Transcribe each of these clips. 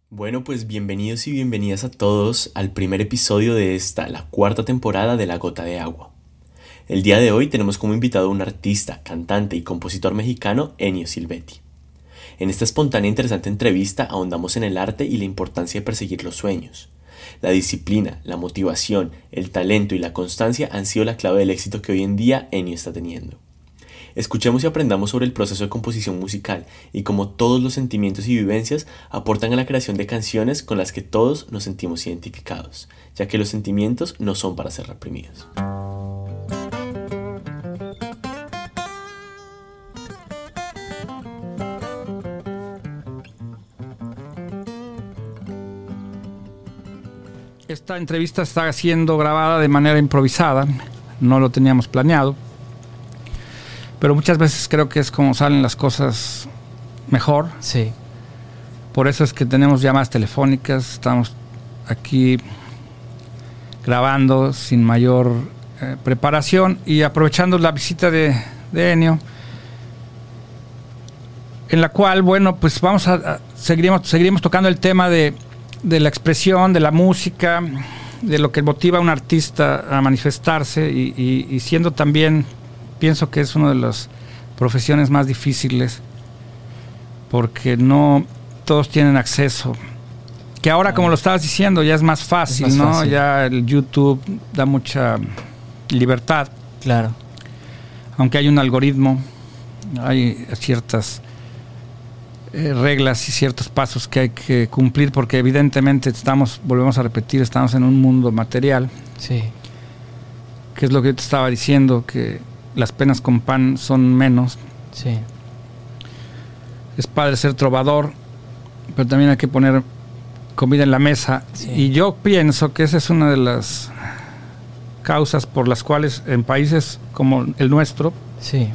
Bueno, pues bienvenidos y bienvenidas a todos al primer episodio de la cuarta temporada de La Gota de Agua. El día de hoy tenemos como invitado a un artista, cantante y compositor mexicano, Ennio Silvetti. En esta espontánea e interesante entrevista ahondamos en el arte y la importancia de perseguir los sueños. La disciplina, la motivación, el talento y la constancia han sido la clave del éxito que hoy en día Ennio está teniendo. Escuchemos y aprendamos sobre el proceso de composición musical y cómo todos los sentimientos y vivencias aportan a la creación de canciones con las que todos nos sentimos identificados, ya que los sentimientos no son para ser reprimidos. Esta entrevista está siendo grabada de manera improvisada, no lo teníamos planeado. Pero muchas veces creo que es como salen las cosas mejor. Sí. Por eso es que tenemos llamadas telefónicas, estamos aquí grabando sin mayor preparación y aprovechando la visita de Ennio, en la cual, bueno, pues seguiremos tocando el tema de la expresión, de la música, de lo que motiva a un artista a manifestarse y siendo también... Pienso que es una de las profesiones más difíciles porque no todos tienen acceso. Que ahora, como lo estabas diciendo, ya es más fácil, es más fácil. Ya el YouTube da mucha libertad. Claro. Aunque hay un algoritmo, hay ciertas reglas y ciertos pasos que hay que cumplir porque evidentemente volvemos a repetir, estamos en un mundo material. Sí. Que es lo que yo te estaba diciendo, que las penas con pan son menos. Sí. Es padre ser trovador, pero también hay que poner comida en la mesa. Sí. Y yo pienso que esa es una de las causas por las cuales en países como el nuestro, sí,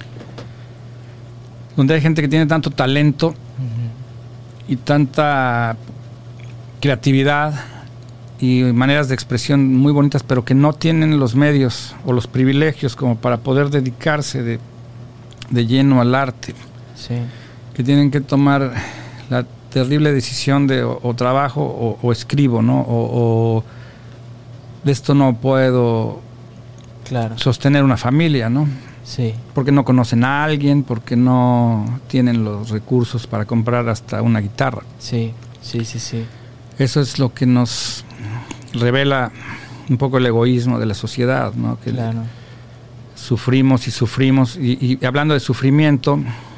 donde hay gente que tiene tanto talento y tanta creatividad y maneras de expresión muy bonitas, pero que no tienen los medios o los privilegios como para poder dedicarse de lleno al arte. Sí. Que tienen que tomar la terrible decisión de o trabajo o escribo, ¿no? O de esto no puedo sostener una familia, ¿no? Sí. Porque no conocen a alguien, porque no tienen los recursos para comprar hasta una guitarra. Sí, sí, sí, sí. Eso es lo que nos revela un poco el egoísmo de la sociedad, ¿no? Que sufrimos y sufrimos. Y hablando de sufrimiento,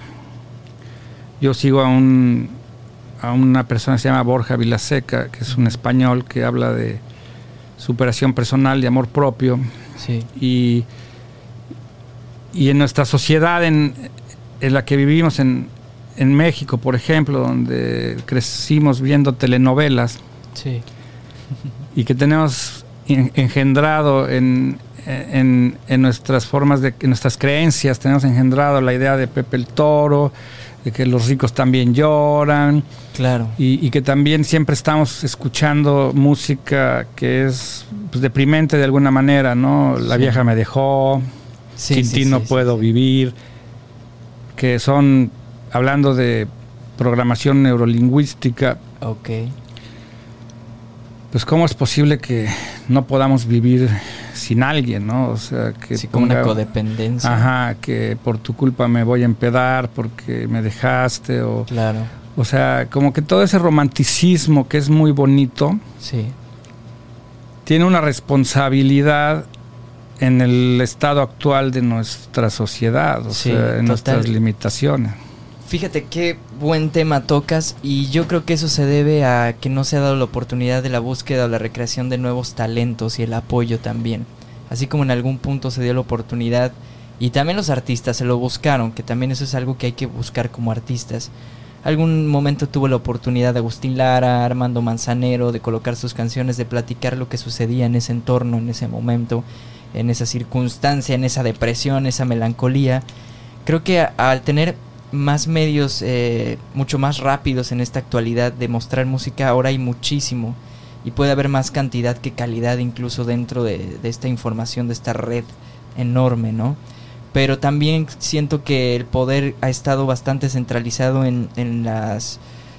yo sigo a una persona que se llama Borja Vilaseca, que es un español que habla de superación personal y amor propio. Sí. Y en nuestra sociedad en la que vivimos en México, por ejemplo, donde crecimos viendo telenovelas, sí, y que tenemos engendrado en nuestras formas en nuestras creencias, tenemos engendrado la idea de Pepe el Toro, de que los ricos también lloran, claro, y que también siempre estamos escuchando música que es pues, deprimente de alguna manera, ¿no? La vieja me dejó, sin ti no puedo vivir, que son, hablando de programación neurolingüística, pues cómo es posible que no podamos vivir sin alguien, ¿no? O sea, que como una codependencia. Ajá, que por tu culpa me voy a empedar porque me dejaste Claro. O sea, como que todo ese romanticismo que es muy bonito, sí, tiene una responsabilidad en el estado actual de nuestra sociedad, o sea, en nuestras limitaciones. Fíjate qué buen tema tocas, y yo creo que eso se debe a que no se ha dado la oportunidad de la búsqueda o la recreación de nuevos talentos y el apoyo también. Así como en algún punto se dio la oportunidad y también los artistas se lo buscaron, que también eso es algo que hay que buscar como artistas. Algún momento tuvo la oportunidad de Agustín Lara, Armando Manzanero, de colocar sus canciones, de platicar lo que sucedía en ese entorno, en ese momento, en esa circunstancia, en esa depresión, esa melancolía. Creo que al tener más medios mucho más rápidos en esta actualidad de mostrar música, ahora hay muchísimo y puede haber más cantidad que calidad incluso dentro de esta información, de esta red enorme, ¿no? Pero también siento que el poder ha estado bastante centralizado en las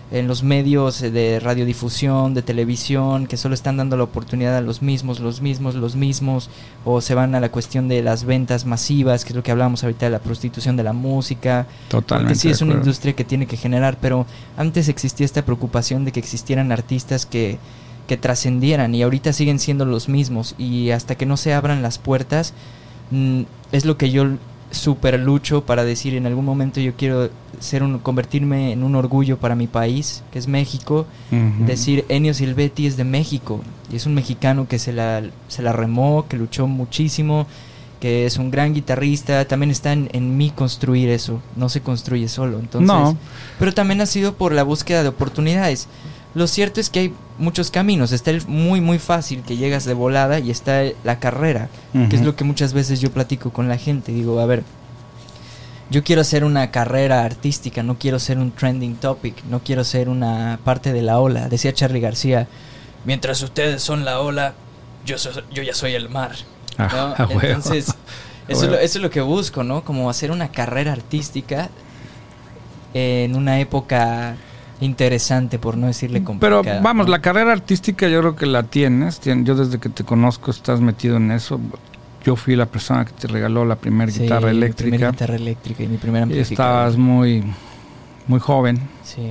en los medios de radiodifusión, de televisión, que solo están dando la oportunidad a los mismos, o se van a la cuestión de las ventas masivas, que es lo que hablábamos ahorita de la prostitución de la música. Totalmente. Porque sí es una industria que tiene que generar, pero antes existía esta preocupación de que existieran artistas que trascendieran, y ahorita siguen siendo los mismos, y hasta que no se abran las puertas, es lo que yo super lucho para decir, en algún momento yo quiero convertirme en un orgullo para mi país, que es México. Decir, Ennio Silvetti es de México, y es un mexicano que se la remó, que luchó muchísimo, que es un gran guitarrista. También está en mí construir eso, no se construye solo. Entonces, no. Pero también ha sido por la búsqueda de oportunidades. Lo cierto es que hay muchos caminos. Está el muy muy fácil, que llegas de volada, y está la carrera, que es lo que muchas veces yo platico con la gente. Digo, a ver, yo quiero hacer una carrera artística, no quiero ser un trending topic, no quiero ser una parte de la ola. Decía Charly García, mientras ustedes son la ola, yo ya soy el mar, ¿no? Entonces, eso es lo que busco, ¿no? Como hacer una carrera artística en una época interesante, por no decirle complicada. Pero vamos, la carrera artística yo creo que la tienes. Yo desde que te conozco estás metido en eso. Yo fui la persona que te regaló la primera guitarra eléctrica. Mi primera guitarra eléctrica y mi primer amplificador. Estabas muy, muy joven. Sí.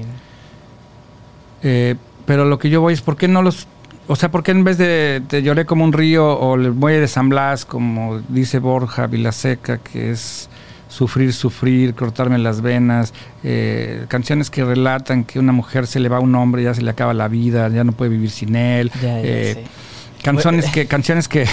Pero lo que yo voy es, ¿por qué no los... O sea, ¿por qué en vez de Te lloré como un río o El muelle de San Blas, como dice Borja Vilaseca, que es sufrir, cortarme las venas, canciones que relatan que una mujer se le va a un hombre, ya se le acaba la vida, ya no puede vivir sin él, ya sé. canciones que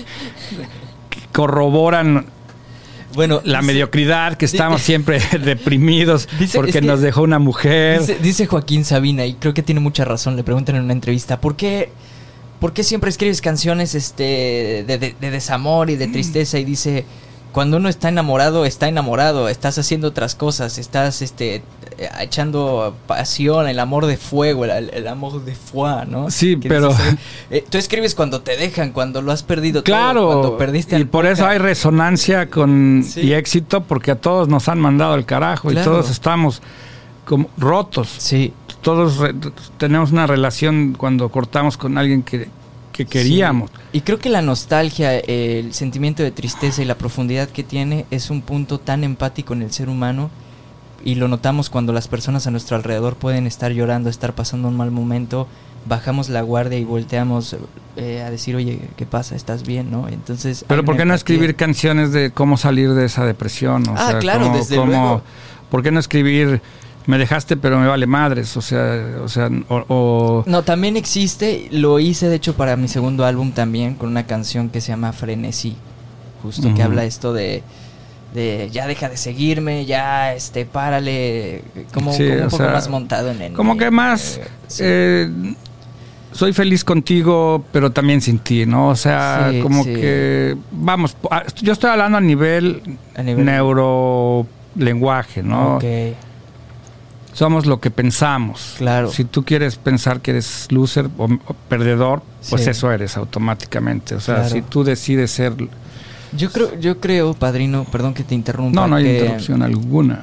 corroboran la mediocridad, que estamos siempre deprimidos porque nos dejó una mujer? Dice Joaquín Sabina, y creo que tiene mucha razón, le preguntan en una entrevista, ¿por qué siempre escribes canciones de desamor y de tristeza? Y dice, cuando uno está enamorado, estás haciendo otras cosas, estás echando pasión, el amor de fuego, el amor de foi, ¿no? Sí, pero... tú escribes cuando te dejan, cuando lo has perdido claro, todo, cuando perdiste y por eso hay resonancia y éxito, porque a todos nos han mandado al carajo, claro. Y todos estamos como rotos. Sí. Todos tenemos una relación cuando cortamos con alguien que queríamos. Sí. Y creo que la nostalgia, el sentimiento de tristeza y la profundidad que tiene es un punto tan empático en el ser humano, y lo notamos cuando las personas a nuestro alrededor pueden estar llorando, estar pasando un mal momento, bajamos la guardia y volteamos a decir, oye, ¿qué pasa? ¿Estás bien? ¿No? Entonces, pero ¿por qué no escribir canciones de cómo salir de esa depresión? Claro, desde luego. ¿Por qué no escribir me dejaste pero me vale madres? No, también existe, lo hice de hecho para mi segundo álbum también, con una canción que se llama Frenesí, justo, que habla esto de ya deja de seguirme, ya párale, como un poco más montado en como que más soy feliz contigo pero también sin ti, ¿no? O sea, que vamos, yo estoy hablando a nivel neurolenguaje, ¿no? Okay. Somos lo que pensamos. Claro. Si tú quieres pensar que eres loser o perdedor, pues eso eres automáticamente. O sea, claro. Si tú decides ser... Yo creo, padrino, perdón que te interrumpa. No hay interrupción alguna.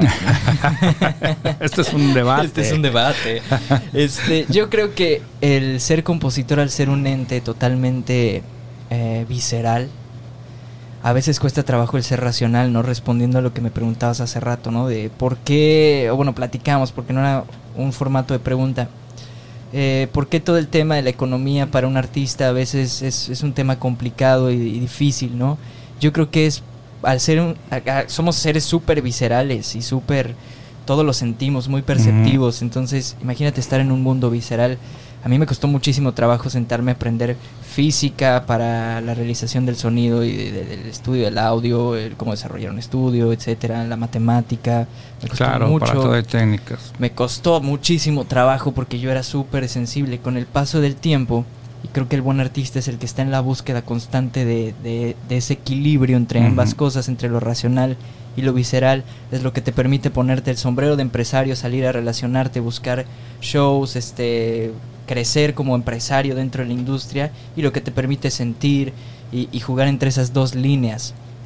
Esto es un debate. Yo creo que el ser compositor, al ser un ente totalmente visceral, a veces cuesta trabajo el ser racional, ¿no? Respondiendo a lo que me preguntabas hace rato, ¿no? De por qué, platicamos, porque no era un formato de pregunta. ¿Por qué todo el tema de la economía para un artista a veces es un tema complicado y difícil, ¿no? Yo creo que es, somos seres súper viscerales y todos lo sentimos, muy perceptivos. Entonces, imagínate estar en un mundo visceral. A mí me costó muchísimo trabajo sentarme a aprender física para la realización del sonido y del estudio del audio, cómo desarrollar un estudio, etcétera, la matemática. Me costó mucho. Para todo hay técnicas. Me costó muchísimo trabajo porque yo era súper sensible. Con el paso del tiempo, y creo que el buen artista es el que está en la búsqueda constante de ese equilibrio entre ambas cosas, entre lo racional y lo visceral, es lo que te permite ponerte el sombrero de empresario, salir a relacionarte, buscar shows, crecer como empresario dentro de la industria, y lo que te permite sentir y jugar entre esas dos líneas.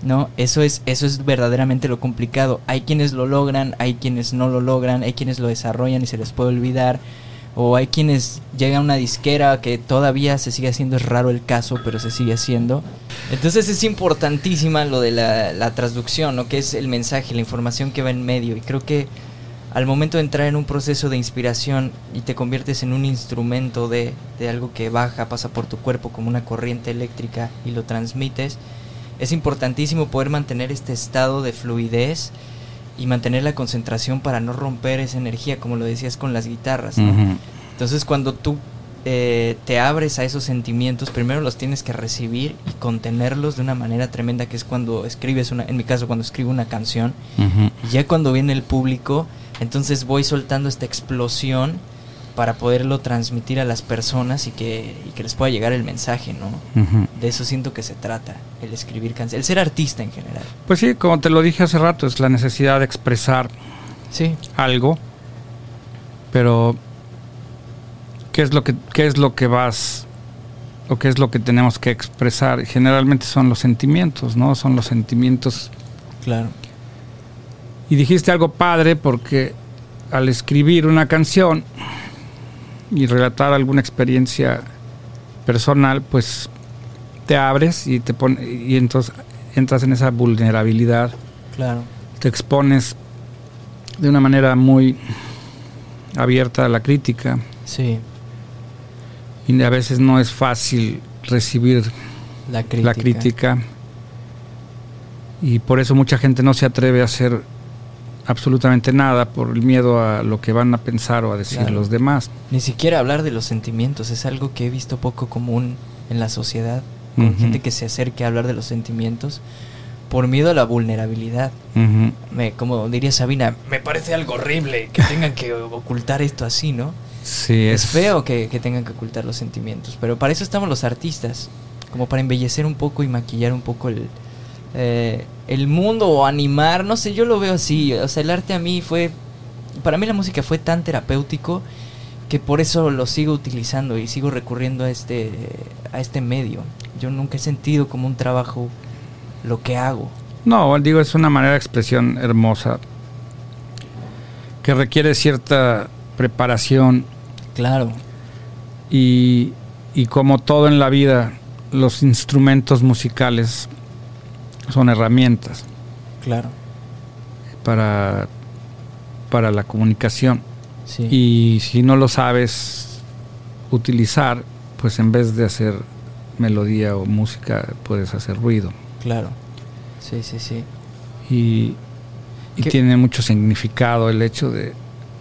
¿no? Eso es verdaderamente lo complicado. Hay quienes lo logran, hay quienes no lo logran, hay quienes lo desarrollan y se les puede olvidar, o hay quienes llegan a una disquera que todavía se sigue haciendo, es raro el caso, pero se sigue haciendo. Entonces es importantísima lo de la transducción, ¿no? Que es el mensaje, la información que va en medio, y creo que al momento de entrar en un proceso de inspiración y te conviertes en un instrumento de algo que baja, pasa por tu cuerpo como una corriente eléctrica y lo transmites, es importantísimo poder mantener este estado de fluidez y mantener la concentración para no romper esa energía, como lo decías con las guitarras, ¿no? Uh-huh. Entonces cuando tú te abres a esos sentimientos, primero los tienes que recibir y contenerlos de una manera tremenda, que es cuando escribes en mi caso, cuando escribo una canción, Uh-huh. y ya cuando viene el público, entonces voy soltando esta explosión para poderlo transmitir a las personas y que les pueda llegar el mensaje, ¿no? Uh-huh. De eso siento que se trata, el escribir canciones, el ser artista en general. Pues sí, como te lo dije hace rato, es la necesidad de expresar Sí, algo, pero ¿qué es lo que vas o qué es lo que tenemos que expresar? Generalmente son los sentimientos, ¿no? Son los sentimientos. claro. Y dijiste algo padre, porque al escribir una canción y relatar alguna experiencia personal, pues te abres y y entonces entras en esa vulnerabilidad, Claro, te expones de una manera muy abierta a la crítica, sí, y a veces no es fácil recibir la crítica. la crítica, y por eso mucha gente no se atreve a hacer absolutamente nada por el miedo a lo que van a pensar o a decir Claro. los demás. Ni siquiera hablar de los sentimientos, es algo que he visto poco común en la sociedad, con Ujú. gente que se acerque a hablar de los sentimientos por miedo a la vulnerabilidad. Ujú. Como diría Sabina, me parece algo horrible que tengan que ocultar esto así, ¿no? Sí, Es feo que tengan que ocultar los sentimientos, pero para eso estamos los artistas, como para embellecer un poco y maquillar un poco el mundo, o animar, no sé, yo lo veo así. O sea, el arte para mí la música fue tan terapéutico que por eso lo sigo utilizando y sigo recurriendo a este medio. Yo nunca he sentido como un trabajo lo que hago. No, digo, es una manera de expresión hermosa que requiere cierta preparación, Claro, y como todo en la vida, los instrumentos musicales son herramientas claro, para la comunicación, sí. y si no lo sabes utilizar, pues en vez de hacer melodía o música, puedes hacer ruido, Claro, sí, sí, sí. y tiene mucho significado el hecho de,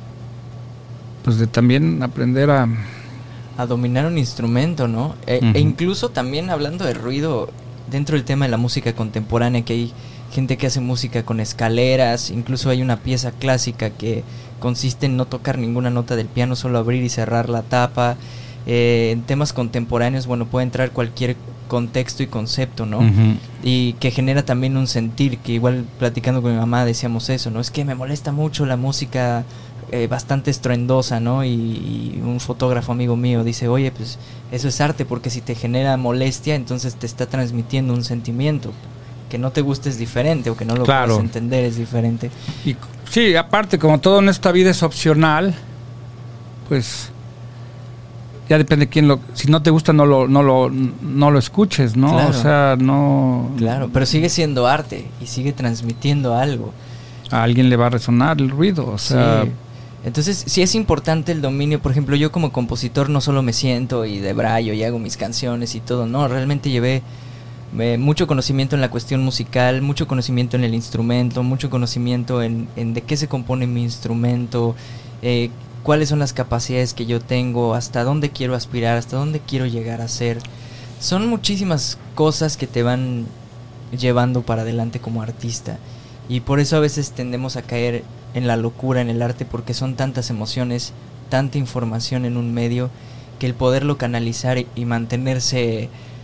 pues, de también aprender a dominar un instrumento, ¿no? Ujú. E incluso también hablando de ruido, dentro del tema de la música contemporánea, que hay gente que hace música con escaleras, incluso hay una pieza clásica que consiste en no tocar ninguna nota del piano, solo abrir y cerrar la tapa. En temas contemporáneos, bueno, puede entrar cualquier contexto y concepto, ¿no? Ujú. Y que genera también un sentir, que igual platicando con mi mamá decíamos eso, ¿no? Es que me molesta mucho la música bastante estruendosa, ¿no? Y un fotógrafo amigo mío dice, oye, pues eso es arte, porque si te genera molestia, entonces te está transmitiendo un sentimiento. Que no te guste es diferente, o que no lo Claro. puedas entender es diferente. Y sí, aparte, como todo en esta vida es opcional, pues ya depende quién si no te gusta, no lo escuches, ¿no? Claro. O sea, no. Claro, pero sigue siendo arte y sigue transmitiendo algo. A alguien le va a resonar el ruido, o sea. Sí. Entonces, sí es importante el dominio. Por ejemplo, yo como compositor no solo me siento y debrayo y hago mis canciones y todo, no, realmente llevé mucho conocimiento en la cuestión musical, mucho conocimiento en el instrumento, mucho conocimiento en de qué se compone mi instrumento, cuáles son las capacidades que yo tengo, hasta dónde quiero aspirar, hasta dónde quiero llegar a ser. Son muchísimas cosas que te van llevando para adelante como artista, y por eso a veces tendemos a caer en la locura en el arte, porque son tantas emociones, tanta información en un medio, que el poderlo canalizar y mantenerse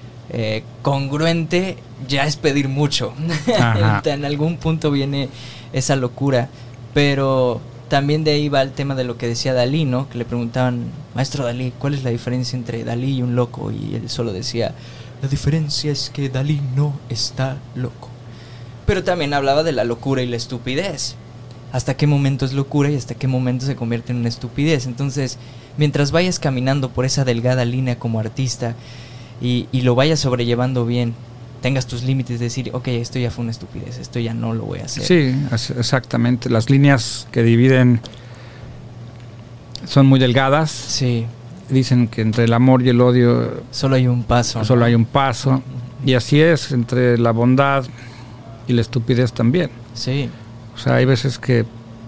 congruente ya es pedir mucho. En algún punto viene esa locura, pero también de ahí va el tema de lo que decía Dalí, ¿no? Que le preguntaban, maestro Dalí, ¿cuál es la diferencia entre Dalí y un loco? Y él solo decía, la diferencia es que Dalí no está loco. Pero también hablaba de la locura y la estupidez. Hasta qué momento es locura y hasta qué momento se convierte en una estupidez. Entonces, mientras vayas caminando por esa delgada línea como artista y lo vayas sobrellevando bien, tengas tus límites de decir, ok, esto ya fue una estupidez, esto ya no lo voy a hacer. Sí, exactamente. Las líneas que dividen son muy delgadas. Sí. Dicen que entre el amor y el odio solo hay un paso. Solo hay un paso. Y así es, entre la bondad y la estupidez también. Sí. O sea, hay veces que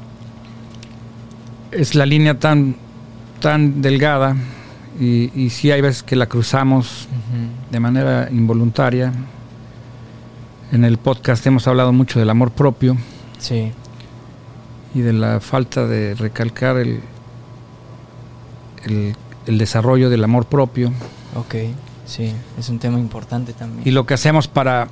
es la línea tan delgada y sí hay veces que la cruzamos de manera involuntaria. En el podcast hemos hablado mucho del amor propio. Sí. Y de la falta de recalcar el desarrollo del amor propio. Ok, sí, es un tema importante también. Y lo que hacemos para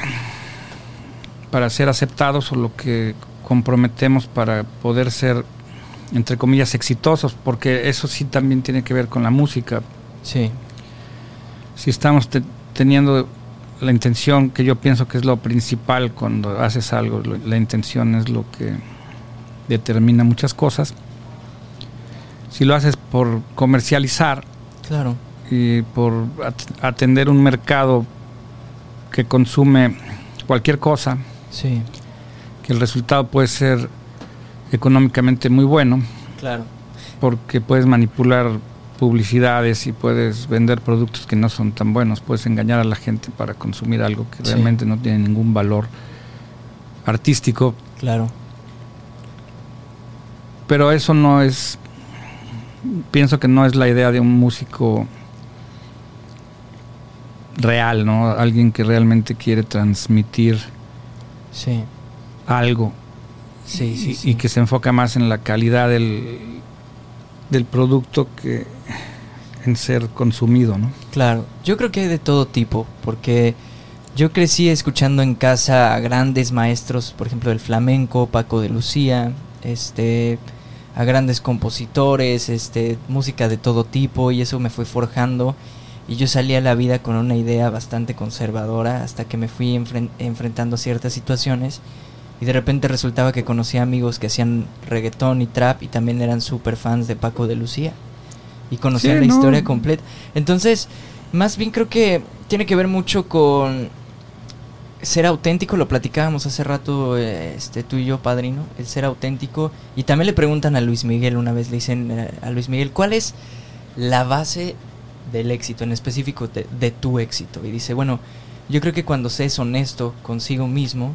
ser aceptados, o lo que comprometemos para poder ser, entre comillas, exitosos, porque eso sí también tiene que ver con la música. Sí. Si estamos teniendo la intención, que yo pienso que es lo principal cuando haces algo, la intención es lo que determina muchas cosas. Si lo haces por comercializar, claro, y por atender un mercado que consume cualquier cosa, sí, que el resultado puede ser económicamente muy bueno, claro, porque puedes manipular publicidades y puedes vender productos que no son tan buenos, puedes engañar a la gente para consumir algo que realmente no tiene ningún valor artístico. Claro. Pero eso no es, pienso que no es la idea de un músico real, ¿no? Alguien que realmente quiere transmitir algo. Sí. Y que se enfoca más en la calidad del producto que en ser consumido, ¿no? Claro, yo creo que hay de todo tipo, porque yo crecí escuchando en casa a grandes maestros, por ejemplo, del flamenco, Paco de Lucía, a grandes compositores, música de todo tipo, y eso me fue forjando, y yo salí a la vida con una idea bastante conservadora hasta que me fui enfrentando a ciertas situaciones, y de repente resultaba que conocía amigos que hacían reggaetón y trap y también eran súper fans de Paco de Lucía y conocían la historia completa. Entonces, más bien creo que tiene que ver mucho con ser auténtico. Lo platicábamos hace rato tú y yo, padrino, el ser auténtico. Y también le preguntan a Luis Miguel, una vez le dicen a Luis Miguel, ¿cuál es la base del éxito, en específico de tu éxito? Y dice, bueno, yo creo que cuando se es honesto consigo mismo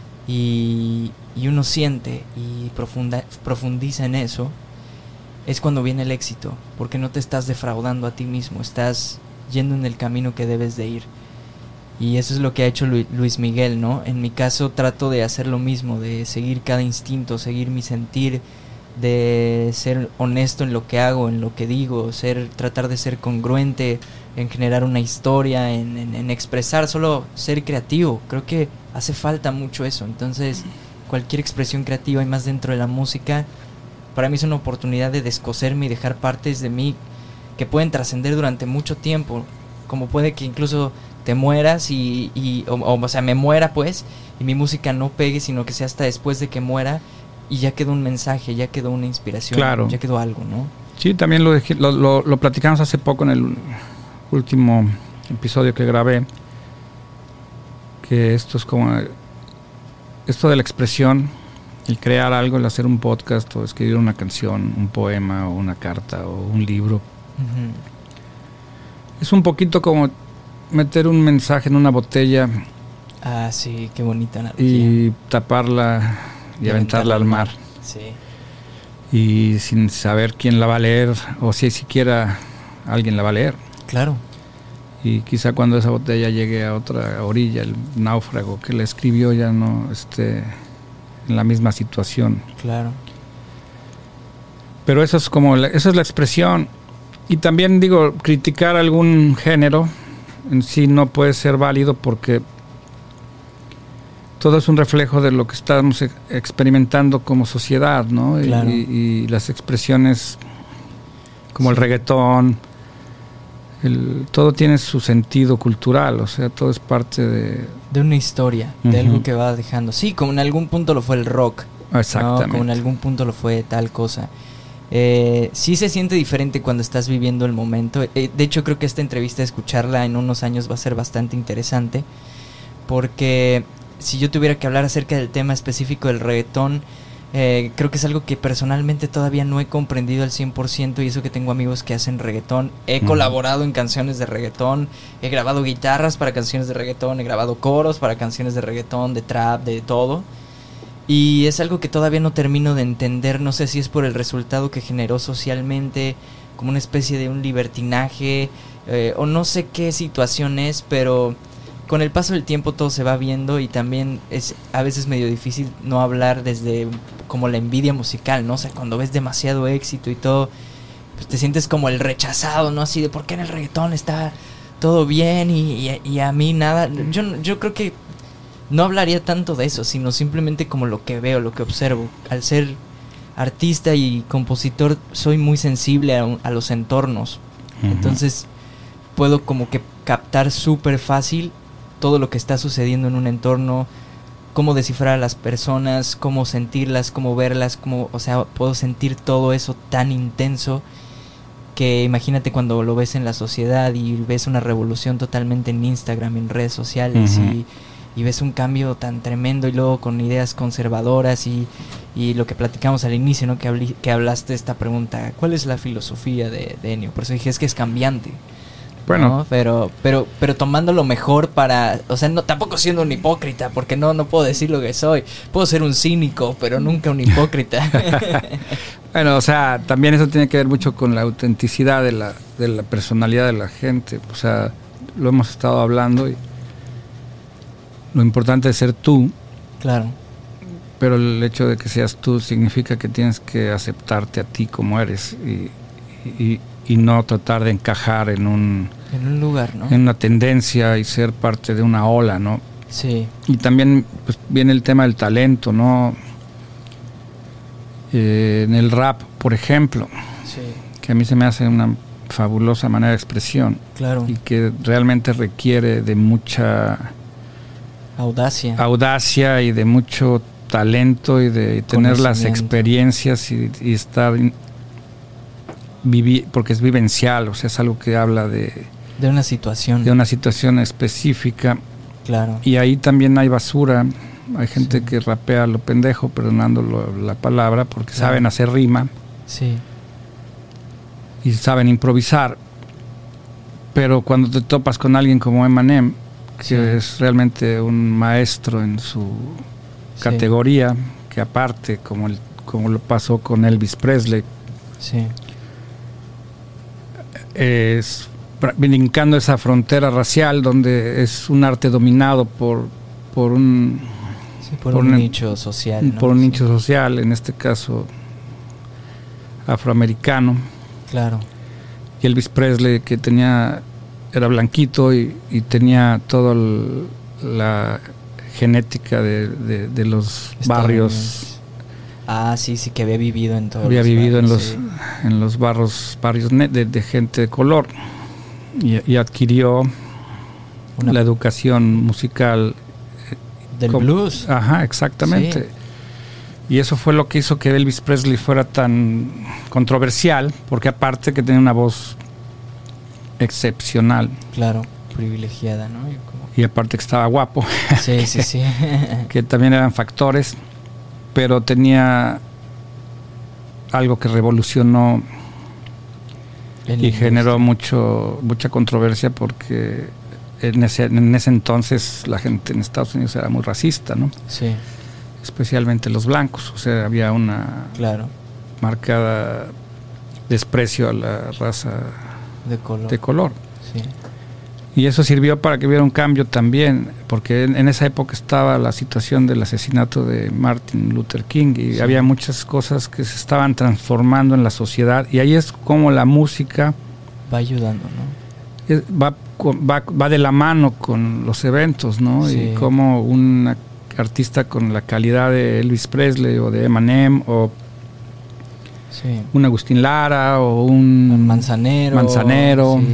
y uno siente y profundiza en eso, es cuando viene el éxito, porque no te estás defraudando a ti mismo, estás yendo en el camino que debes de ir. Y eso es lo que ha hecho Luis Miguel, ¿no? En mi caso trato de hacer lo mismo, de seguir cada instinto, seguir mi sentir, de ser honesto en lo que hago, en lo que digo, tratar de ser congruente, en generar una historia, en expresar, solo ser creativo. Creo que hace falta mucho eso. Entonces, cualquier expresión creativa y más dentro de la música, para mí es una oportunidad de descoserme y dejar partes de mí que pueden trascender durante mucho tiempo, como puede que incluso te mueras o sea, me muera pues, y mi música no pegue, sino que sea hasta después de que muera y ya quedó un mensaje, ya quedó una inspiración, claro, ya quedó algo, ¿no? Sí, también lo platicamos hace poco en el último episodio que grabé, que esto es como esto de la expresión, el crear algo, el hacer un podcast o escribir una canción, un poema o una carta o un libro. Uh-huh. Es un poquito como meter un mensaje en una botella. Ah, sí, qué bonita analogía. Y taparla y aventarla al mar. Sí. Y sin saber quién la va a leer o si siquiera alguien la va a leer. Claro. Y quizá cuando esa botella llegue a otra orilla, el náufrago que la escribió ya no esté en la misma situación. Claro. Pero eso es esa es la expresión. Y también digo, criticar algún género en sí no puede ser válido porque todo es un reflejo de lo que estamos experimentando como sociedad, ¿no? Claro. Y las expresiones como el reggaetón, todo tiene su sentido cultural, o sea, todo es parte de una historia, de algo que va dejando. Sí, como en algún punto lo fue el rock. Exactamente. ¿No? Como en algún punto lo fue tal cosa. Sí se siente diferente cuando estás viviendo el momento. De hecho, creo que esta entrevista, escucharla en unos años va a ser bastante interesante. Porque si yo tuviera que hablar acerca del tema específico del reggaetón, creo que es algo que personalmente todavía no he comprendido al 100%, y eso que tengo amigos que hacen reggaetón. He colaborado en canciones de reggaetón, he grabado guitarras para canciones de reggaetón, he grabado coros para canciones de reggaetón, de trap, de todo. Y es algo que todavía no termino de entender. No sé si es por el resultado que generó socialmente, como una especie de un libertinaje, o no sé qué situación es, pero con el paso del tiempo todo se va viendo, y también es a veces medio difícil no hablar desde como la envidia musical, ¿no? O sea, cuando ves demasiado éxito y todo, pues te sientes como el rechazado, ¿no? Así de ¿por qué en el reggaetón está todo bien y a mí nada? Yo creo que no hablaría tanto de eso, sino simplemente como lo que veo, lo que observo. Al ser artista y compositor soy muy sensible a los entornos. Entonces puedo como que captar súper fácil todo lo que está sucediendo en un entorno, cómo descifrar a las personas, cómo sentirlas, cómo verlas, o sea, puedo sentir todo eso tan intenso que imagínate cuando lo ves en la sociedad y ves una revolución totalmente en Instagram, en redes sociales, y ves un cambio tan tremendo, y luego con ideas conservadoras y lo que platicamos al inicio, ¿no? Que hablaste de esta pregunta, ¿cuál es la filosofía de Ennio? Por eso dije, es que es cambiante. Bueno, ¿no? pero tomando lo mejor para, o sea, no, tampoco siendo un hipócrita, porque no puedo decir lo que soy. Puedo ser un cínico, pero nunca un hipócrita. Bueno, o sea, también eso tiene que ver mucho con la autenticidad de la personalidad de la gente. O sea, lo hemos estado hablando, y lo importante es ser tú. Claro. Pero el hecho de que seas tú significa que tienes que aceptarte a ti como eres, y no tratar de encajar en un lugar, ¿no? En una tendencia y ser parte de una ola, ¿no? Sí. Y también pues viene el tema del talento, ¿no? En el rap, por ejemplo, sí, que a mí se me hace una fabulosa manera de expresión. Claro. Y que realmente requiere de mucha audacia y de mucho talento, y de tener las experiencias y estar porque es vivencial, o sea, es algo que habla de una situación. De una situación específica. Claro. Y ahí también hay basura. Hay gente que rapea lo pendejo, perdonando la palabra, porque saben hacer rima. Sí. Y saben improvisar. Pero cuando te topas con alguien como Eminem, que es realmente un maestro en su categoría, que aparte, como lo pasó con Elvis Presley, es brincando esa frontera racial, donde es un arte dominado por un nicho social, ¿no? Por un nicho social, en este caso afroamericano. Claro. Y Elvis Presley, que era blanquito y tenía toda la genética de los barrios. Sí, que había vivido en todos. Había vivido barrios, en los barrios de gente de color, y adquirió la educación musical del blues. Ajá, exactamente. Sí. Y eso fue lo que hizo que Elvis Presley fuera tan controversial, porque aparte que tenía una voz excepcional. Claro, privilegiada, ¿no? Y aparte que estaba guapo. Sí. Que también eran factores. Pero tenía algo que revolucionó y generó mucha controversia, porque en ese entonces la gente en Estados Unidos era muy racista, ¿no? Sí. Especialmente los blancos, o sea, había una marcada desprecio a la raza de color. Sí. Y eso sirvió para que hubiera un cambio también, porque en esa época estaba la situación del asesinato de Martin Luther King, y había muchas cosas que se estaban transformando en la sociedad, y ahí es como la música va ayudando, ¿no? Va de la mano con los eventos, ¿no? Sí. Y como un artista con la calidad de Elvis Presley o de Eminem o un Agustín Lara o un Manzanero,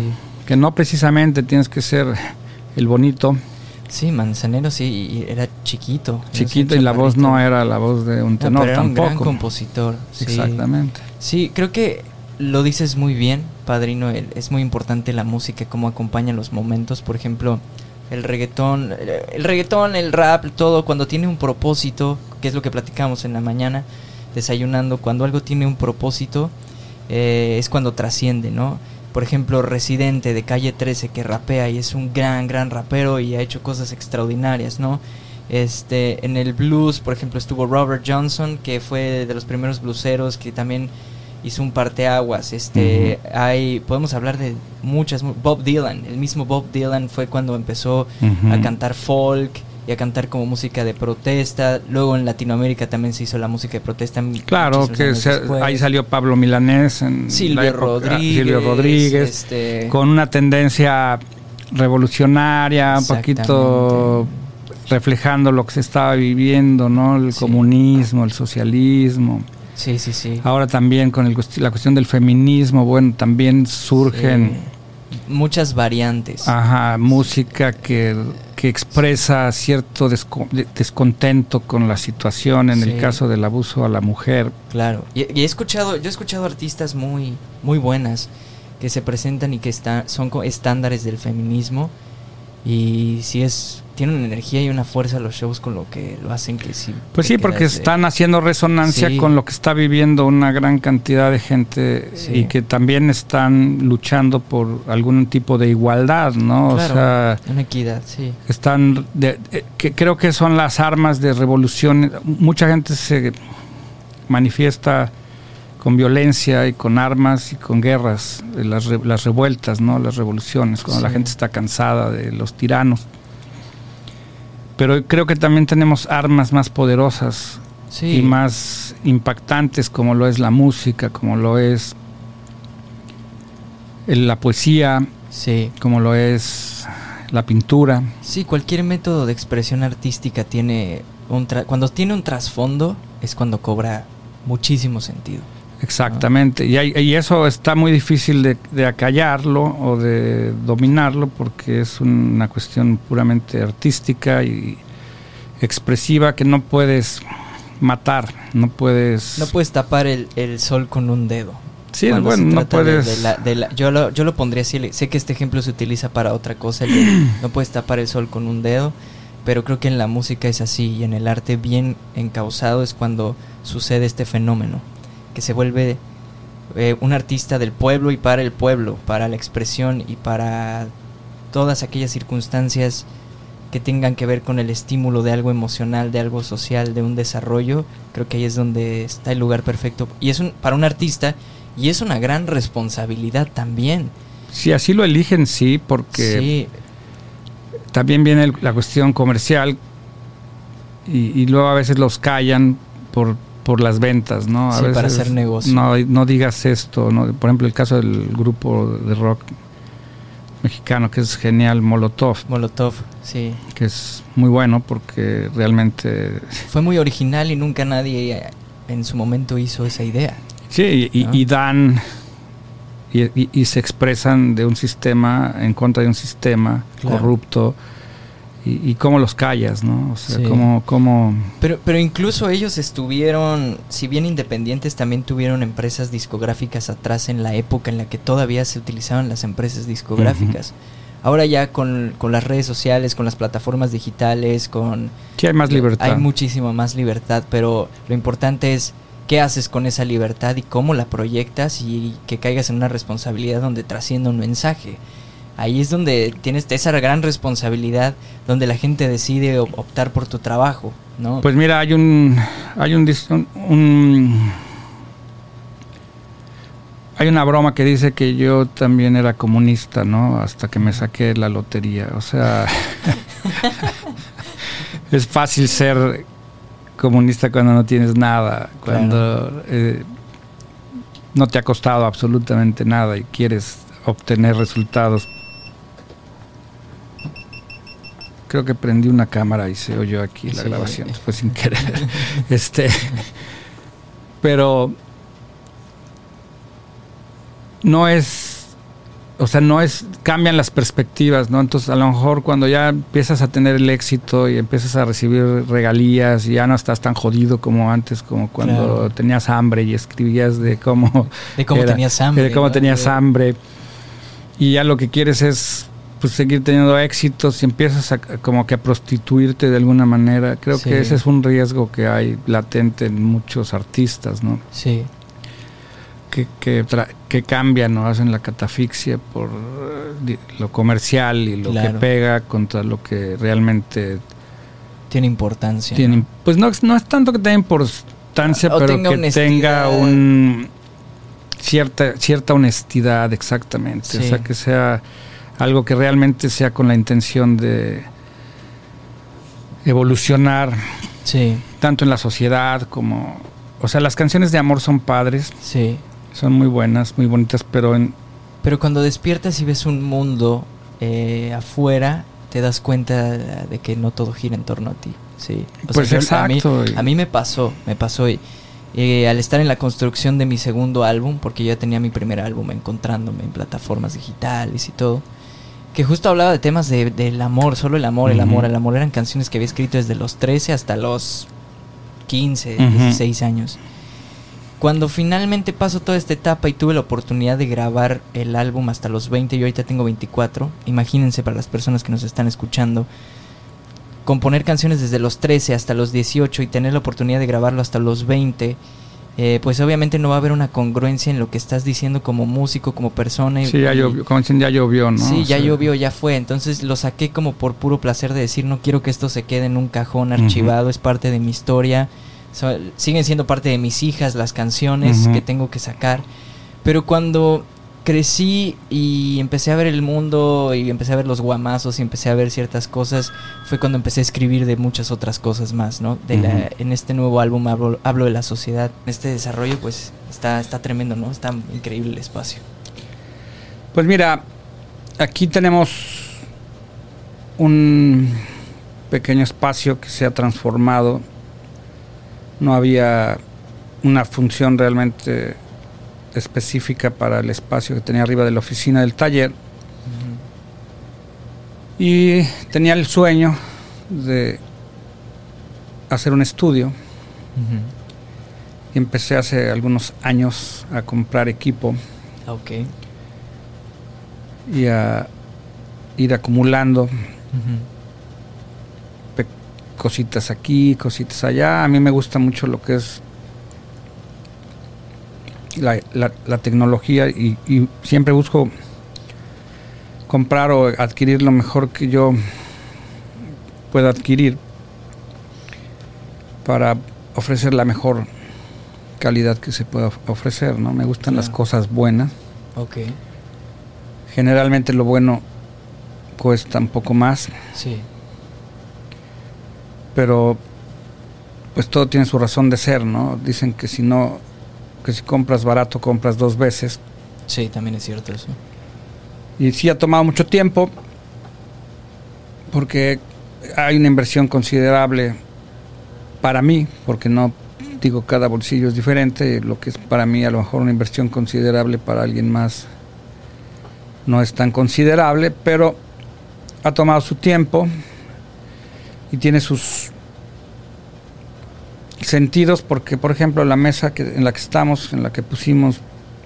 que no precisamente tienes que ser el bonito. Sí, Manzanero sí, era chiquito. Chiquito, y la voz no era la voz de un tenor, pero era tampoco. un gran compositor. Sí. Exactamente. Sí, creo que lo dices muy bien, padrino. Es muy importante la música, cómo acompaña los momentos. Por ejemplo, el reggaetón, el rap, todo, cuando tiene un propósito, que es lo que platicamos en la mañana, desayunando, cuando algo tiene un propósito, es cuando trasciende, ¿no? Por ejemplo, Residente de Calle 13, que rapea y es un gran rapero y ha hecho cosas extraordinarias, ¿no? En el blues, por ejemplo, estuvo Robert Johnson, que fue de los primeros blueseros, que también hizo un parteaguas. Podemos hablar de muchas. Bob Dylan, el mismo Bob Dylan fue cuando empezó a cantar folk y a cantar como música de protesta. Luego en Latinoamérica también se hizo la música de protesta. Claro, que ahí salió Pablo Milanés, Silvio Rodríguez, con una tendencia revolucionaria, un poquito reflejando lo que se estaba viviendo, ¿no? El comunismo, el socialismo. Sí. Ahora también con la cuestión del feminismo, bueno, también surgen muchas variantes. Música que expresa cierto descontento con la situación en el caso del abuso a la mujer. Claro. Y yo he escuchado artistas muy buenas que se presentan y que son estándares del feminismo, y tienen una energía y una fuerza los shows con lo que lo hacen, que sí. Pues sí, porque están haciendo resonancia con lo que está viviendo una gran cantidad de gente, y que también están luchando por algún tipo de igualdad, ¿no? Claro, o sea, una equidad, sí. Que creo que son las armas de revolución. Mucha gente se manifiesta con violencia y con armas y con guerras, las revueltas, ¿no? Las revoluciones, cuando la gente está cansada de los tiranos. Pero creo que también tenemos armas más poderosas y más impactantes, como lo es la música, como lo es la poesía, como lo es la pintura. Sí, cualquier método de expresión artística tiene cuando tiene un trasfondo es cuando cobra muchísimo sentido. Exactamente, ¿no? Y eso está muy difícil de acallarlo o de dominarlo, porque es una cuestión puramente artística y expresiva que no puedes matar, no puedes tapar el sol con un dedo. Sí, bueno, no puedes. Yo lo pondría así. Sé que este ejemplo se utiliza para otra cosa. No puedes tapar el sol con un dedo, pero creo que en la música es así, y en el arte bien encauzado es cuando sucede este fenómeno, que se vuelve un artista del pueblo y para el pueblo, para la expresión y para todas aquellas circunstancias que tengan que ver con el estímulo de algo emocional, de algo social, de un desarrollo. Creo que ahí es donde está el lugar perfecto, y es para un artista, y es una gran responsabilidad también. Si así lo eligen, sí, porque también viene la cuestión comercial, y luego a veces los callan por las ventas, ¿no? A veces, para hacer negocio. No digas esto, ¿no? Por ejemplo, el caso del grupo de rock mexicano, que es genial, Molotov, sí. Que es muy bueno porque realmente fue muy original y nunca nadie en su momento hizo esa idea. Sí, y dan y se expresan de un sistema, en contra de un sistema corrupto. Y cómo los callas, ¿no? O sea, cómo... Pero incluso ellos estuvieron, si bien independientes, también tuvieron empresas discográficas atrás, en la época en la que todavía se utilizaban las empresas discográficas. Ahora ya con las redes sociales, con las plataformas digitales, sí, hay más libertad. Hay muchísima más libertad, pero lo importante es qué haces con esa libertad y cómo la proyectas, y que caigas en una responsabilidad donde trascienda un mensaje. Ahí es donde tienes esa gran responsabilidad, donde la gente decide optar por tu trabajo, ¿no? Pues mira, hay una broma que dice que yo también era comunista, ¿no? Hasta que me saqué la lotería. O sea, es fácil ser comunista cuando no tienes nada, cuando no te ha costado absolutamente nada y quieres obtener resultados. Creo que prendí una cámara y se oyó aquí la grabación, fue sin querer. Pero no es o sea, cambian las perspectivas, ¿no? Entonces, a lo mejor cuando ya empiezas a tener el éxito y empiezas a recibir regalías y ya no estás tan jodido como antes, como cuando tenías hambre y escribías de cómo tenías hambre. De cómo tenías hambre. Y ya lo que quieres es pues seguir teniendo éxitos y empiezas como que a prostituirte de alguna manera. Creo que ese es un riesgo que hay latente en muchos artistas, ¿no? Sí. Que cambian, ¿no? Hacen la catafixia por lo comercial y lo que pega contra lo que realmente tiene importancia. Pues no es tanto que tenga importancia, pero que tenga cierta honestidad, exactamente. Sí. O sea, que sea algo que realmente sea con la intención de evolucionar, tanto en la sociedad como... O sea, las canciones de amor son padres. Sí. Son muy buenas, muy bonitas, pero cuando despiertas y ves un mundo afuera, te das cuenta de que no todo gira en torno a ti. Sí. Pues exacto. A mí me pasó y al estar en la construcción de mi segundo álbum, porque yo ya tenía mi primer álbum encontrándome en plataformas digitales y todo, que justo hablaba de temas del amor, solo el amor, el amor. Eran canciones que había escrito desde los 13 hasta los 15, 16 años. Cuando finalmente paso toda esta etapa y tuve la oportunidad de grabar el álbum hasta los 20, yo ahorita tengo 24, imagínense para las personas que nos están escuchando, componer canciones desde los 13 hasta los 18 y tener la oportunidad de grabarlo hasta los 20, pues obviamente no va a haber una congruencia en lo que estás diciendo como músico, como persona. Sí, ya llovió, ¿no? Sí, ya llovió, ya fue. Entonces lo saqué como por puro placer de decir, no quiero que esto se quede en un cajón archivado, es parte de mi historia. Siguen siendo parte de mis hijas las canciones que tengo que sacar. Pero cuando crecí y empecé a ver el mundo y empecé a ver los guamazos y empecé a ver ciertas cosas, fue cuando empecé a escribir de muchas otras cosas más, ¿no? En este nuevo álbum hablo de la sociedad. Este desarrollo pues está tremendo, ¿no? Está increíble el espacio. Pues mira, aquí tenemos un pequeño espacio que se ha transformado. No había una función realmente específica para el espacio que tenía arriba de la oficina del taller. Y tenía el sueño de hacer un estudio. Y empecé hace algunos años a comprar equipo. Y a ir acumulando cositas aquí, cositas allá. A mí me gusta mucho lo que es la tecnología y siempre busco comprar o adquirir lo mejor que yo pueda adquirir para ofrecer la mejor calidad que se pueda ofrecer, ¿no? Me gustan las cosas buenas. Generalmente lo bueno cuesta un poco más. Sí. Pero pues todo tiene su razón de ser, ¿no? Dicen que si compras barato compras dos veces. Sí, también es cierto eso. Y sí ha tomado mucho tiempo porque hay una inversión considerable para mí, porque no digo cada bolsillo es diferente, lo que es para mí a lo mejor una inversión considerable para alguien más no es tan considerable, pero ha tomado su tiempo y tiene sus sentidos porque, por ejemplo, la mesa en la que estamos, en la que pusimos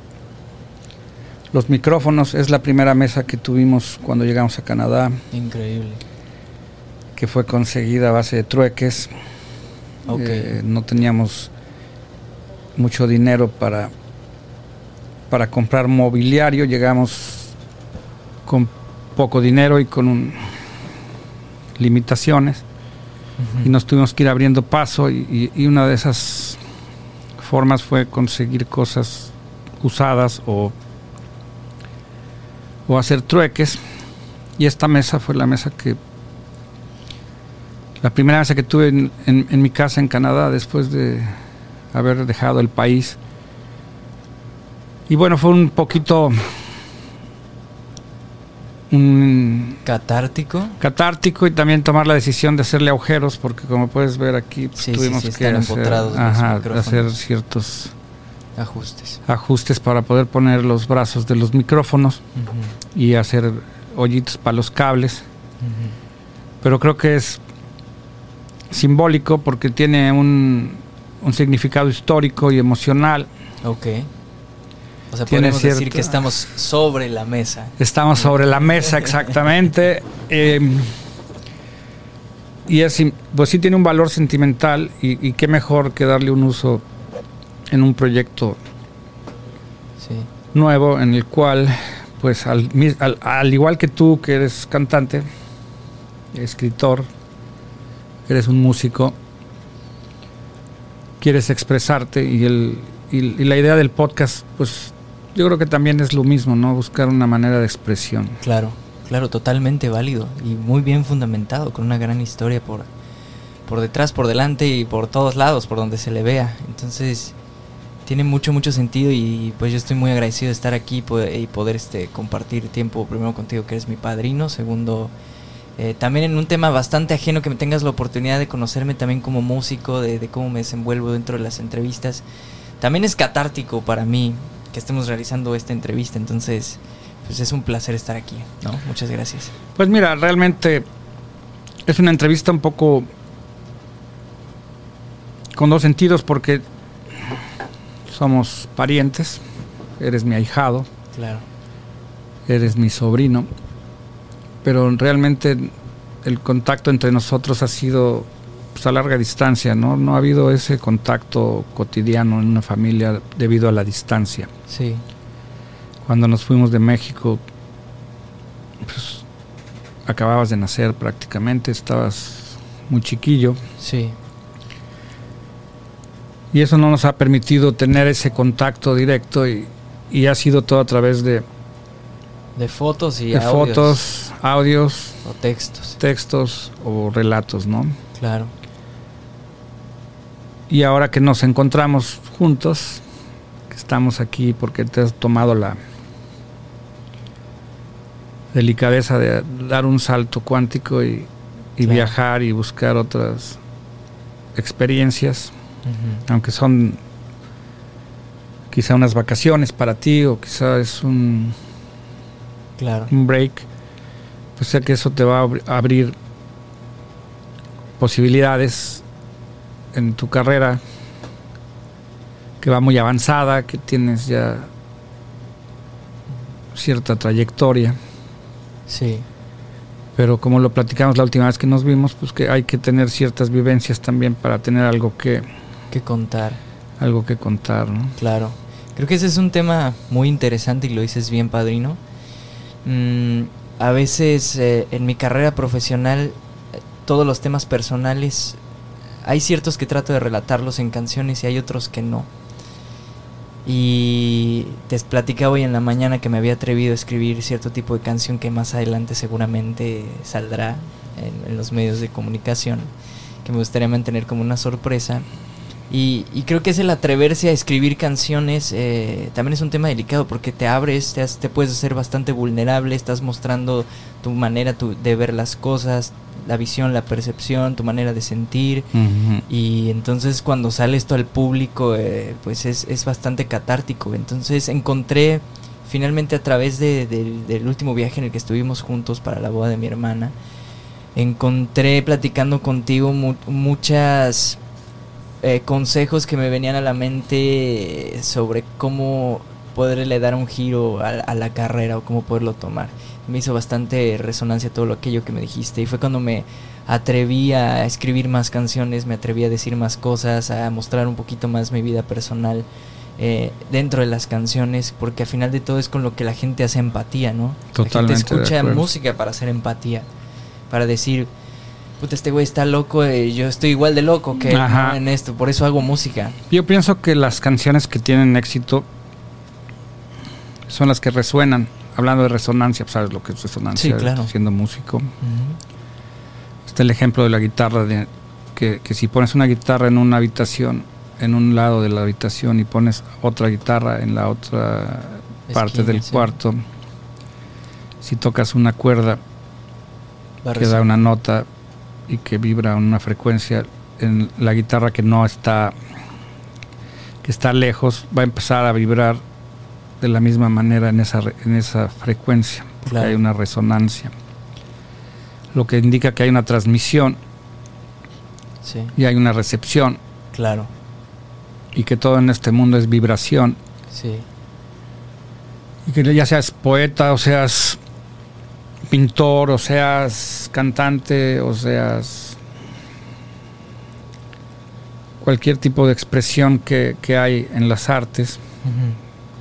los micrófonos, es la primera mesa que tuvimos cuando llegamos a Canadá. Increíble. Que fue conseguida a base de trueques. No teníamos mucho dinero para comprar mobiliario. Llegamos con poco dinero y con limitaciones. Y nos tuvimos que ir abriendo paso y una de esas formas fue conseguir cosas usadas o hacer trueques. Y esta mesa fue la primera mesa que tuve en mi casa en Canadá después de haber dejado el país. Y bueno, fue un poquito catártico y también tomar la decisión de hacerle agujeros, porque como puedes ver aquí pues, tuvimos que hacer ciertos ajustes para poder poner los brazos de los micrófonos. y hacer hoyitos para los cables. Pero creo que es simbólico porque tiene un significado histórico y emocional. Ok. O sea, Tiene podemos decir que estamos sobre la mesa. Estamos sobre la mesa, exactamente. Y pues sí tiene un valor sentimental y qué mejor que darle un uso en un proyecto nuevo en el cual, pues al igual que tú, que eres cantante, escritor, eres un músico, quieres expresarte y la idea del podcast, pues yo creo que también es lo mismo, ¿no? Buscar una manera de expresión. Claro, totalmente válido y muy bien fundamentado, con una gran historia por detrás, por delante y por todos lados, por donde se le vea. Entonces tiene mucho sentido y pues yo estoy muy agradecido de estar aquí y poder compartir tiempo, primero contigo, que eres mi padrino, segundo también en un tema bastante ajeno, que me tengas la oportunidad de conocerme también como músico, de cómo me desenvuelvo dentro de las entrevistas. También es catártico para mí que estemos realizando esta entrevista, entonces pues es un placer estar aquí, ¿no? Muchas gracias. Pues mira, realmente es una entrevista un poco con dos sentidos, porque somos parientes, eres mi ahijado, claro, eres mi sobrino, pero realmente el contacto entre nosotros ha sido pues a larga distancia, ¿no? No ha habido ese contacto cotidiano en una familia debido a la distancia. Sí. Cuando nos fuimos de México, pues acababas de nacer prácticamente, estabas muy chiquillo. Sí. Y eso no nos ha permitido tener ese contacto directo y ha sido todo a través de fotos y de audios. Fotos, audios o textos. Textos o relatos, ¿no? Claro. Y ahora que nos encontramos juntos, que estamos aquí porque te has tomado la delicadeza de dar un salto cuántico y Claro. viajar y buscar otras experiencias, aunque son quizá unas vacaciones para ti o quizá es un break, pues sé que eso te va a abrir posibilidades en tu carrera, que va muy avanzada, que tienes ya cierta trayectoria. Sí. Pero como lo platicamos la última vez que nos vimos, pues que hay que tener ciertas vivencias también para tener algo que contar. Algo que contar, ¿no? Claro. Creo que ese es un tema muy interesante y lo dices bien, padrino. A veces en mi carrera profesional, todos los temas personales, hay ciertos que trato de relatarlos en canciones y hay otros que no. Y te platicaba hoy en la mañana que me había atrevido a escribir cierto tipo de canción que más adelante seguramente saldrá en los medios de comunicación, que me gustaría mantener como una sorpresa. Y creo que es el atreverse a escribir canciones, también es un tema delicado porque te abres, te puedes hacer bastante vulnerable, estás mostrando tu manera de ver las cosas, la visión, la percepción, tu manera de sentir. Y entonces cuando sale esto al público, pues es bastante catártico. Entonces encontré finalmente a través del último viaje en el que estuvimos juntos para la boda de mi hermana, encontré platicando contigo muchas consejos que me venían a la mente sobre cómo poderle dar un giro a la carrera o cómo poderlo tomar. Me hizo bastante resonancia todo aquello que me dijiste y fue cuando me atreví a escribir más canciones, me atreví a decir más cosas, a mostrar un poquito más mi vida personal dentro de las canciones, porque al final de todo es con lo que la gente hace empatía, ¿no? Totalmente. La gente escucha música para hacer empatía, para decir, puta, este güey está loco, yo estoy igual de loco que él, ¿no? En esto, por eso hago música. Yo pienso que las canciones que tienen éxito son las que resuenan. Hablando de resonancia, ¿sabes lo que es resonancia? Sí, claro. Siendo músico. Está el ejemplo de la guitarra, que si pones una guitarra en una habitación, en un lado de la habitación, y pones otra guitarra en la otra parte del cuarto, si tocas una cuerda que da una nota y que vibra una frecuencia, en la guitarra que está lejos va a empezar a vibrar de la misma manera en esa frecuencia, porque Claro. hay una resonancia, lo que indica que hay una transmisión Sí, y hay una recepción, claro. y que todo en este mundo es vibración, Sí, y que ya seas poeta, o seas pintor, o seas cantante, o seas cualquier tipo de expresión que hay en las artes, ujú,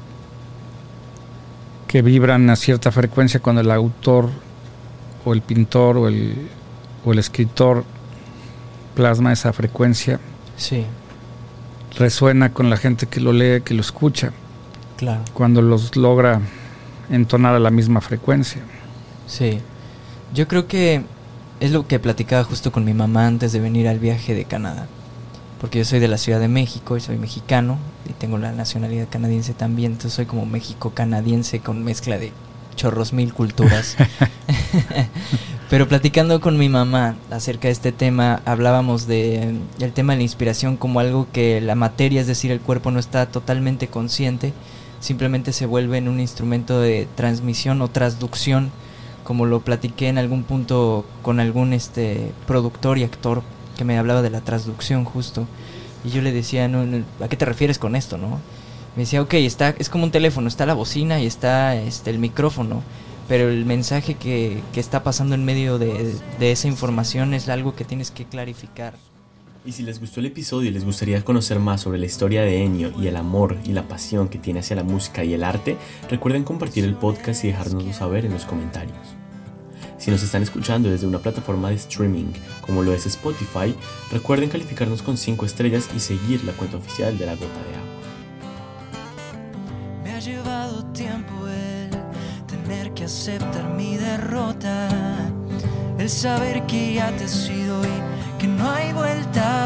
que vibran a cierta frecuencia cuando el autor o el pintor o el escritor plasma esa frecuencia, sí, resuena con la gente que lo lee, que lo escucha, claro. cuando los logra entonar a la misma frecuencia. Sí, yo creo que es lo que platicaba justo con mi mamá antes de venir al viaje de Canadá, porque yo soy de la Ciudad de México y soy mexicano y tengo la nacionalidad canadiense también, entonces soy como México-canadiense con mezcla de chorros mil culturas. Pero platicando con mi mamá acerca de este tema, hablábamos del tema de la inspiración como algo que la materia, es decir, el cuerpo no está totalmente consciente, simplemente se vuelve en un instrumento de transmisión o transducción, como lo platiqué en algún punto con algún productor y actor que me hablaba de la transducción justo, y yo le decía, no, ¿a qué te refieres con esto, no? Me decía, ok, es como un teléfono, está la bocina y está el micrófono, pero el mensaje que está pasando en medio de esa información es algo que tienes que clarificar. Y si les gustó el episodio y les gustaría conocer más sobre la historia de Ennio y el amor y la pasión que tiene hacia la música y el arte, recuerden compartir el podcast y dejárnoslo saber en los comentarios. Si nos están escuchando desde una plataforma de streaming como lo es Spotify, recuerden calificarnos con 5 estrellas y seguir la cuenta oficial de La Gota de Agua. Me ha llevado tiempo el tener que aceptar mi derrota, el saber que ya te has ido y que no hay vuelta